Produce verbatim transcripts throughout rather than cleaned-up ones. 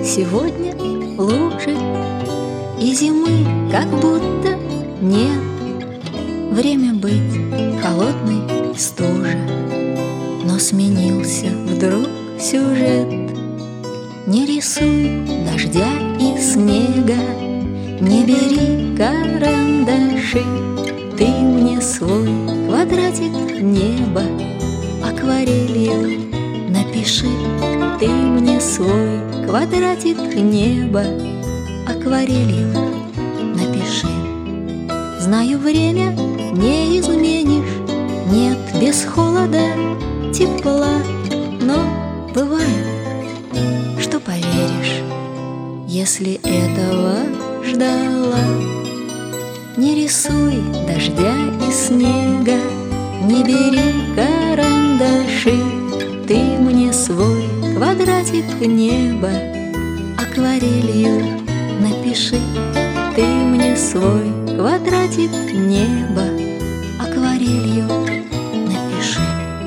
сегодня лучше, и зимы как будто нет. Время быть холодной стуже, но сменился вдруг сюжет. Не рисуй дождя и снега, не бери карандаши. Ты мне свой квадратик неба акварелью напиши. Ты мне свой квадратик неба акварелью напиши. Знаю, время не изменишь, нет без холода тепла, но бывает, что поверишь, если этого ждала. Не рисуй дождя и снега, не бери карандаши. Ты мне свой квадратик неба акварелью напиши. Ты мне свой квадратик неба акварелью напиши.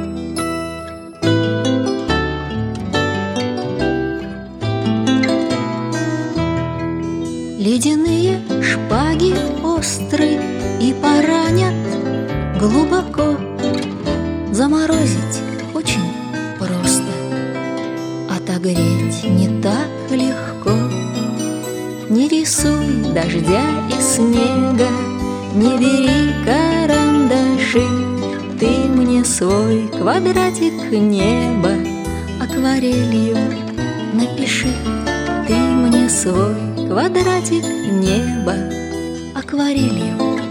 Ледяные шпаги остры и поранят глубоко. Заморозить очень просто, отогреть не так легко. Не рисуй дождя и снега, не бери карандаши. Ты мне свой квадратик неба акварелью напиши. Ты мне свой квадратик неба акварелью